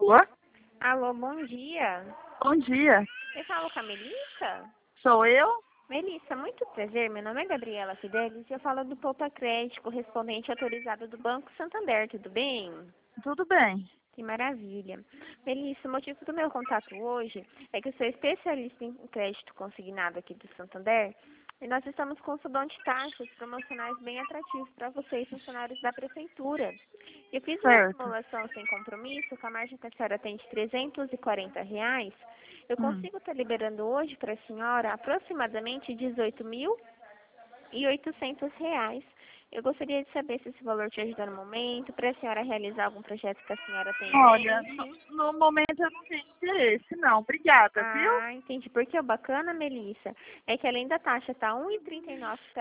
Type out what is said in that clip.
Alô? Alô, bom dia. Bom dia. Eu falo com a Melissa? Sou eu? Melissa, muito prazer. Meu nome é Gabriela Fidelis e eu falo do Poupa Crédito, correspondente autorizado do Banco Santander. Tudo bem? Tudo bem. Que maravilha. Melissa, o motivo do meu contato hoje é que eu sou especialista em crédito consignado aqui do Santander e nós estamos com um de taxas promocionais bem atrativos para vocês, funcionários da Prefeitura. Eu fiz uma Certo. simulação sem compromisso, com a margem que a senhora tem de R$ 340. Eu Hum. consigo estar liberando hoje para a senhora aproximadamente R$ 18.800. Eu gostaria de saber se esse valor te ajuda no momento, para a senhora realizar algum projeto que a senhora tem em Olha, mente. no momento eu não tenho interesse, não. Obrigada, viu? Ah, entendi. Porque o bacana, Melissa, é que além da taxa tá 1,39